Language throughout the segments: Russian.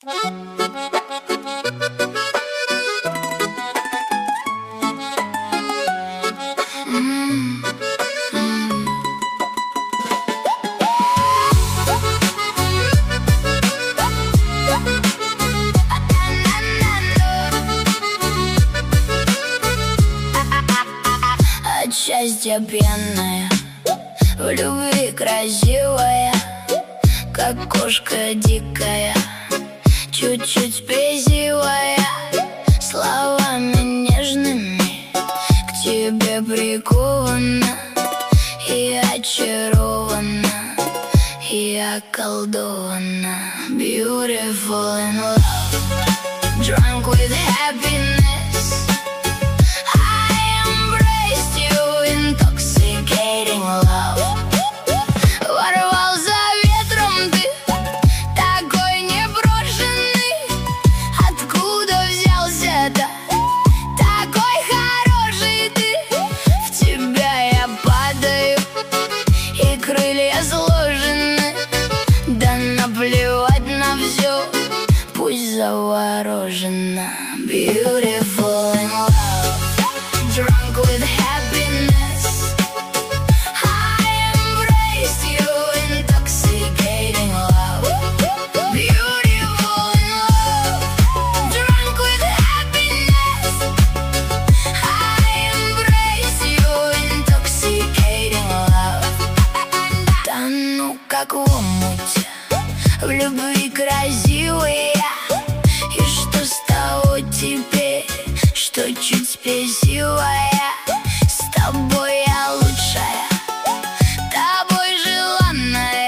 От счастья пьяная, в любви красивая, как кошка дикая, чуть-чуть спесивая, словами нежными к тебе прикована и очарована, и околдована. Beautiful in love, drunk with happiness, I embraced you, intoxicating love. Ворвался ветром ты, такой непрошенный, откуда взялся-то такой хороший ты? В тебя я падаю, и крылья сложены, да наплевать на все, пусть заворожена. Beautiful in love, drunk with happiness, I embraced you, intoxicating love. Beautiful in love, drunk with happiness, I embrace you, intoxicating love. Тону как в омуте, в любви красивая, и что с того теперь, что чуть спесивая? С тобой я лучшая, тобой желанная,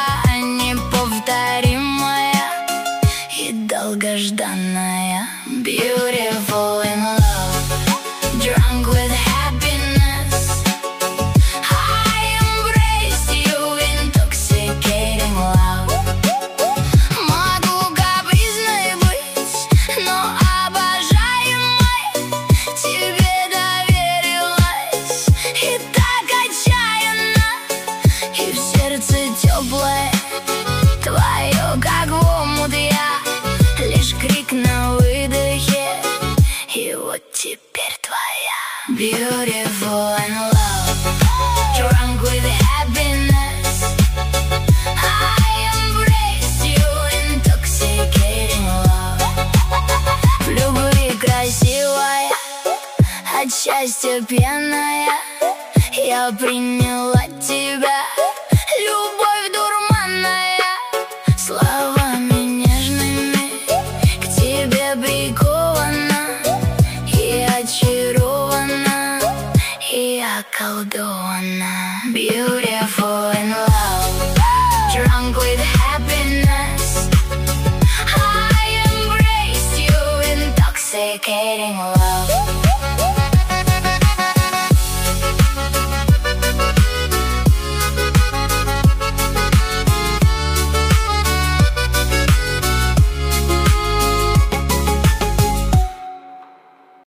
неповторимая и долгожданная. Beautiful in love, drunk with happiness, I embraced you, intoxicating love. Могу капризной быть, но обожаемой тебе доверилась, и так отчаянно, и в сердце теплое твое, как в омут я, лишь крик на выдохе, и вот теперь твоя. Beautiful in love, drunk with happiness, I embraced you, intoxicating love. В любви красивая, от счастья пьяная, я приняла тебя, любовь дурманная, словами нежными к тебе прикована, и очарована, и околдована. Beautiful in love, drunk with happiness, I embraced you, intoxicating love.